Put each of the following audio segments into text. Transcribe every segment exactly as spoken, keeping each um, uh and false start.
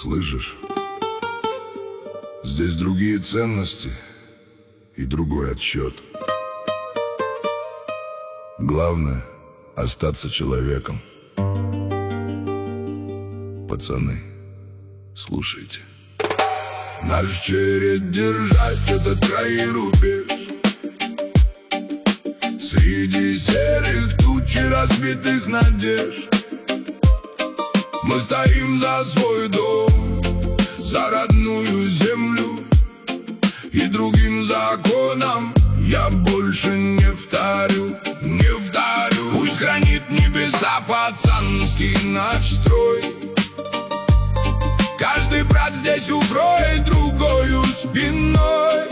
Слышишь? Здесь другие ценности и другой отсчет. Главное — остаться человеком. Пацаны, слушайте. Наш черед держать этот край и рубеж. Среди серых туч и разбитых надежд мы стоим за свой дом, за родную землю. И другим законам я больше не вторю, не вторю. Пусть хранит небеса пацанский наш строй. Каждый брат здесь укроет другою спиной.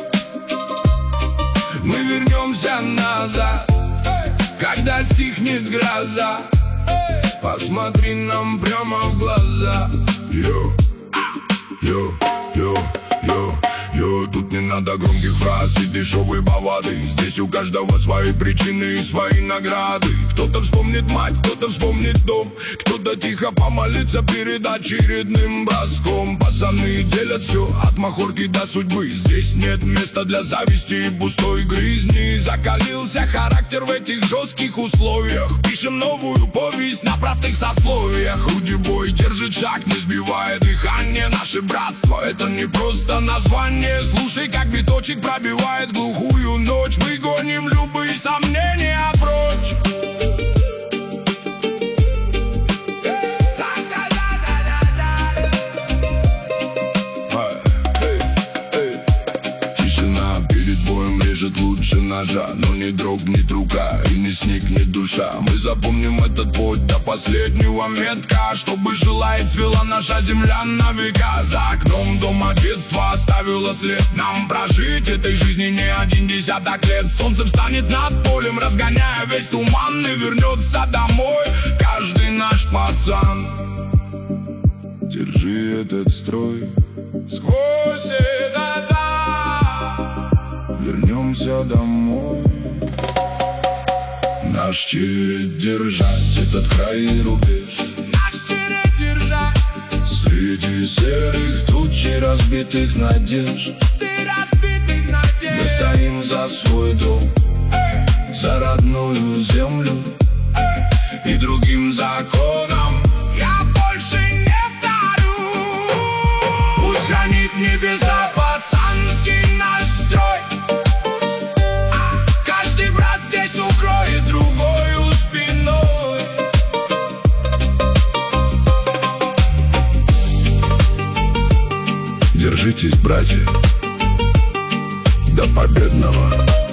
Мы вернемся назад, когда стихнет гроза. Посмотри нам прямо в глаза. Йо, йо, йо, йо, йо. Тут не надо громких фраз и дешевой бавады. Здесь у каждого свои причины и свои награды. Кто-то вспомнит мать, кто-то вспомнит дом, кто-то тихо помолится перед очередным броском. Пацаны делят все от махорки до судьбы. Здесь нет места для зависти и пустой грызни. Закалился характер в этих жестких условиях. Пишем новую повесть на простых сословиях. Руди бой держит шаг, не сбивая дыхание. Наше братство — это не просто название. Слушай, как биточек пробивает глухую ночь. Мы гоним любые сомнения прочь. Лучше ножа, но не дрогнет рука, и не сникнет душа. Мы запомним этот путь до последнего метка. Чтобы жила и цвела наша земля на века. За окном дома детства оставила след. Нам прожить этой жизни не один десяток лет. Солнце встанет над полем, разгоняя весь туман, и вернется домой каждый наш пацан. Держи этот строй сквозь это. Вернемся домой. Наш черед держать этот край и рубеж. Наш черед держать среди серых туч и разбитых надежд. Ты разбитых надежд. Мы стоим за свой дом, эй, за родную землю, эй, и другим законам я больше не вторю. Пусть хранит небеса пацанский наш строй. Другою спиной. Держитесь, братья, до победного.